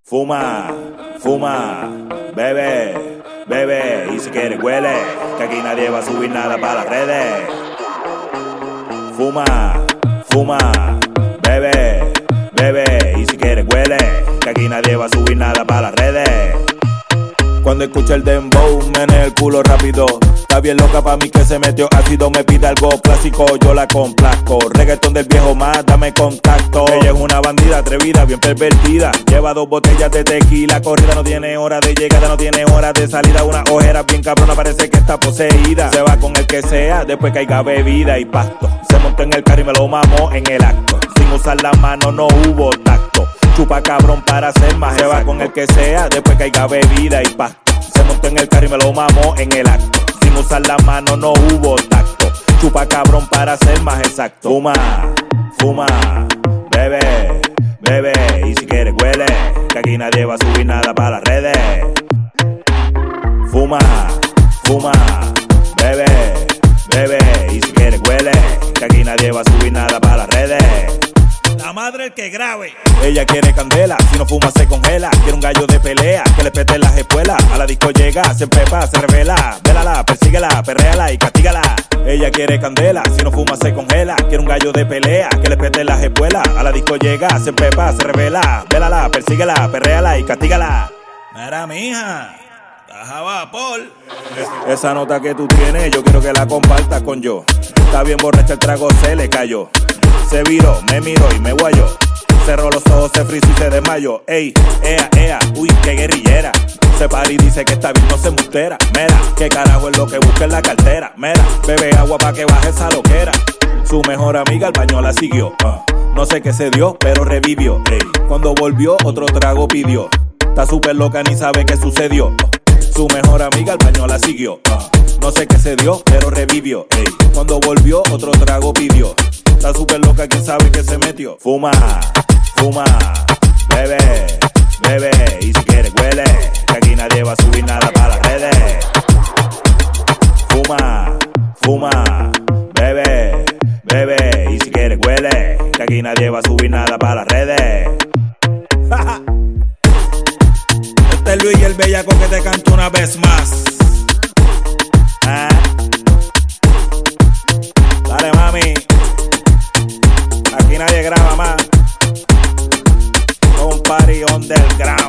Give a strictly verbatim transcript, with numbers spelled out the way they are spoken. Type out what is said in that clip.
Fuma, fuma, bebe, bebe, y si quieres huele, que aquí nadie va a subir nada para las redes. Fuma, fuma, bebe, bebe, y si quieres huele, que aquí nadie va a subir nada para las redes. Cuando escucho el dembow, menea el culo rápido. Está bien loca pa' mí que se metió ácido. Me pide algo clásico, yo la complazco. Reggaetón del viejo más, dame contacto. Ella es una bandida atrevida, bien pervertida. Lleva dos botellas de tequila. Corrida, no tiene hora de llegada, no tiene hora de salida. Una ojera bien cabrona, parece que está poseída. Se va con el que sea, después que haya bebida y pasto. Se montó en el carro y me lo mamó en el acto. Sin usar la mano no hubo tacto. Chupa cabrón para ser más. Se va con el que sea, después que haya bebida y pasto. Se montó en el carro y me lo mamó en el acto. Sin usar la mano no hubo tacto. Chupa cabrón para ser más exacto. Fuma, fuma, bebe, bebe, y si quieres huele, que aquí nadie va a subir nada para las redes. Fuma, fuma, bebe, bebe, y si quieres huele, que aquí nadie va a subir nada para las redes. La madre el que grave. Ella quiere candela, si no fuma se congela. Quiere un gallo de pelea, que le pete las espuelas. A la disco llega, se empepa, se revela. Vélala, persíguela, perréala y castígala. Ella quiere candela, si no fuma se congela. Quiere un gallo de pelea, que le pete las espuelas. A la disco llega, se empepa, se revela. Vélala, persíguela, perréala y castígala. Mira, mija, estás a vapor. Esa nota que tú tienes, yo quiero que la compartas con yo. Está bien borracha, el trago se le cayó. Se viró, me miró y me guayó. Cerró los ojos, se frizó y se desmayó. Ey, ea, ea, uy, qué guerrillera. Se para y dice que está bien, no se mustera. Mira, qué carajo es lo que busca en la cartera. Mira, bebe agua pa' que baje esa loquera. Su mejor amiga al baño la siguió. uh. No sé qué se dio, pero revivió. Ey, cuando volvió, otro trago pidió. Está súper loca, ni sabe qué sucedió. Su mejor amiga al baño la siguió. uh. No sé qué se dio, pero revivió. Ey, cuando volvió, otro trago pidió. Está súper loca, quién sabe que se metió. Fuma, fuma, bebe, bebe, y si quieres huele, que aquí nadie va a subir nada para las redes. Fuma, fuma, bebe, bebe, y si quieres huele, que aquí nadie va a subir nada para las redes. Este es Luis y el bellaco que te canto una vez más. Ah. Dale, mami. Aquí nadie graba más. Un party underground.